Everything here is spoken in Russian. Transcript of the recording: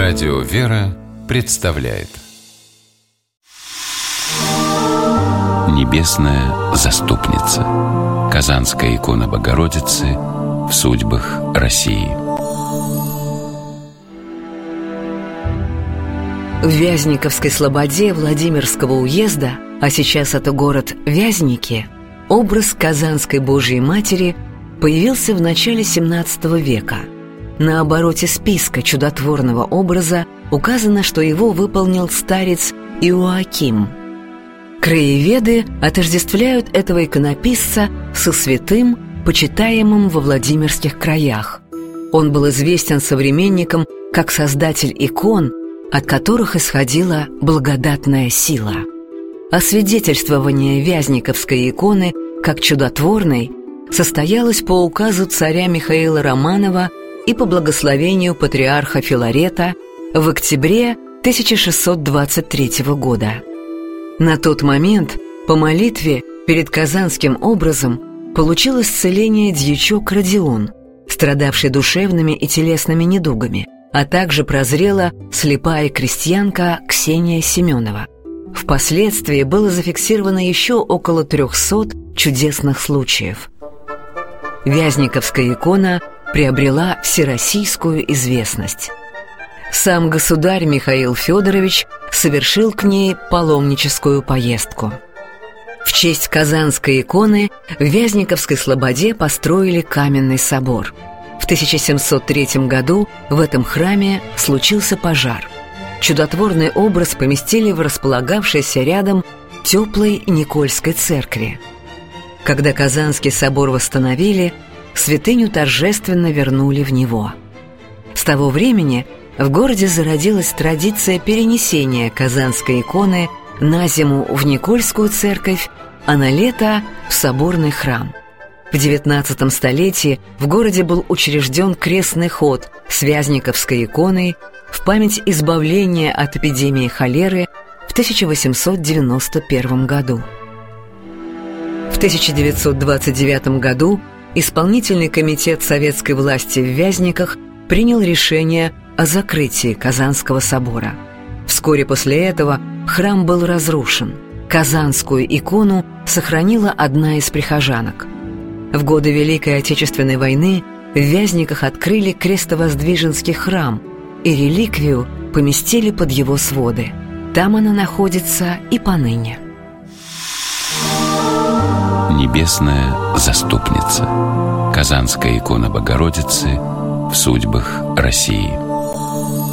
Радио «Вера» представляет Небесная заступница. Казанская икона Богородицы в судьбах России. В Вязниковской слободе Владимирского уезда, а сейчас это город Вязники, образ Казанской Божией Матери появился в начале XVII века. На обороте списка чудотворного образа указано, что его выполнил старец Иоаким. Краеведы отождествляют этого иконописца со святым, почитаемым во Владимирских краях. Он был известен современникам как создатель икон, от которых исходила благодатная сила. Освидетельствование Вязниковской иконы как чудотворной состоялось по указу царя Михаила Романова и по благословению патриарха Филарета в октябре 1623 года. На тот момент по молитве перед казанским образом получил исцеление дьячок Родион, страдавший душевными и телесными недугами, а также прозрела слепая крестьянка Ксения Семенова. Впоследствии было зафиксировано еще около 300 чудесных случаев. Вязниковская икона приобрела всероссийскую известность. Сам государь Михаил Федорович совершил к ней паломническую поездку. В честь Казанской иконы в Вязниковской слободе построили каменный собор. В 1703 году в этом храме случился пожар. Чудотворный образ поместили в располагавшейся рядом теплой Никольской церкви. Когда Казанский собор восстановили, святыню торжественно вернули в него. С того времени в городе зародилась традиция перенесения Казанской иконы на зиму в Никольскую церковь, а на лето в соборный храм. В XIX столетии в городе был учрежден крестный ход с Вязниковской иконой в память избавления от эпидемии холеры в 1891 году. В 1929 году исполнительный комитет советской власти в Вязниках принял решение о закрытии Казанского собора. Вскоре после этого храм был разрушен. Казанскую икону сохранила одна из прихожанок. В годы Великой Отечественной войны в Вязниках открыли Крестовоздвиженский храм и реликвию поместили под его своды. Там она находится и поныне. Небесная заступница. Казанская икона Богородицы в судьбах России.